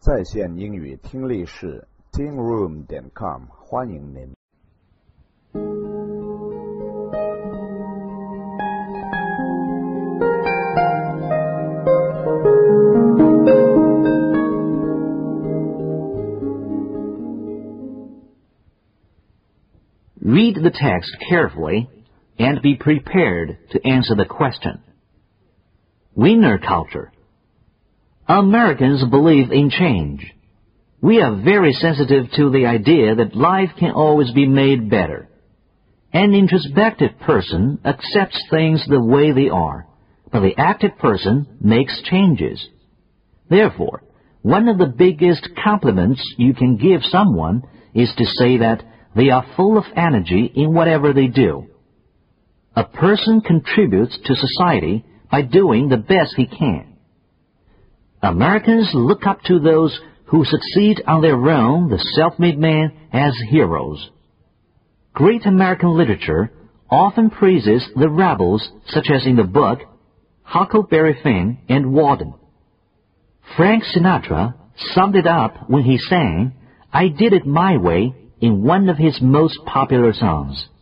在线英语听力室 tingroom.com 欢迎您。 Read the text carefully and be prepared to answer the question. Winner culture. Americans believe in change. We are very sensitive to the idea that life can always be made better. An introspective person accepts things the way they are, but the active person makes changes. Therefore, one of the biggest compliments you can give someone is to say that they are full of energy in whatever they do. A person contributes to society by doing the best he can. Americans look up to those who succeed on their own, the self-made man, as heroes. Great American literature often praises the rebels, such as in the book Huckleberry Finn and Walden. Frank Sinatra summed it up when he sang, "I Did It My Way," in one of his most popular songs.